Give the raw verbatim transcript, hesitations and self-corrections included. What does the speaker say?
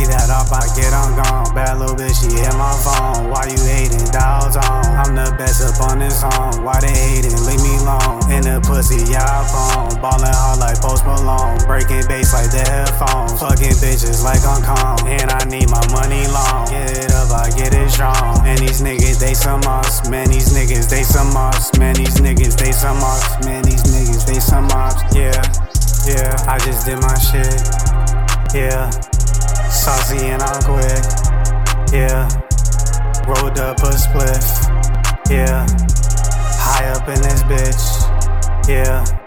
that up, I get on gone. Bad little bitch, she hit my phone. Why you hating, dial tone? I'm the best up on this song. Why they hating, leave me alone. In the pussy, yeah, I phone. Ballin' hard like Post Malone. Breaking bass like the headphones. Fucking bitches like I'm calm. And I need my money long. Get it up, I get it strong. And these niggas, they some ops. Man, these niggas, they some ops. Man, these niggas, they some ops. Man, these niggas, they some ops. Yeah, yeah, I just did my shit. Yeah, saucy and I'm quick. Yeah, rolled up a spliff. Yeah, high up in this bitch. Yeah.